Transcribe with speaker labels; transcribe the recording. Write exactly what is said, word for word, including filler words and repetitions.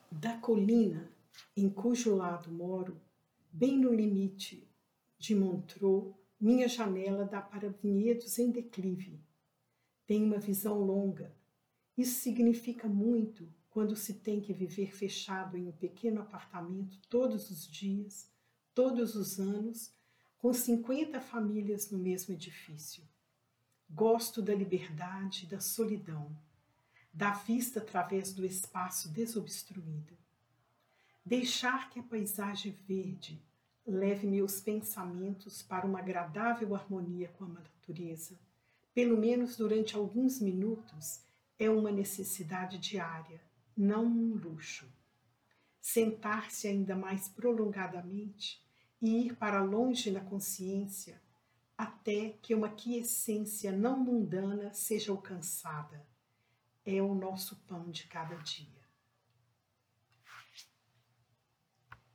Speaker 1: Da colina em cujo lado moro, bem no limite de Montreux, minha janela dá para vinhedos em declive. Tem uma visão longa. Isso significa muito quando se tem que viver fechado em um pequeno apartamento todos os dias, todos os anos, com cinquenta famílias no mesmo edifício. Gosto da liberdade, da solidão, da vista através do espaço desobstruído. Deixar que a paisagem verde leve meus pensamentos para uma agradável harmonia com a natureza, pelo menos durante alguns minutos, é uma necessidade diária, não um luxo. Sentar-se ainda mais prolongadamente e ir para longe na consciência, até que uma quiescência não mundana seja alcançada, é o nosso pão de cada dia.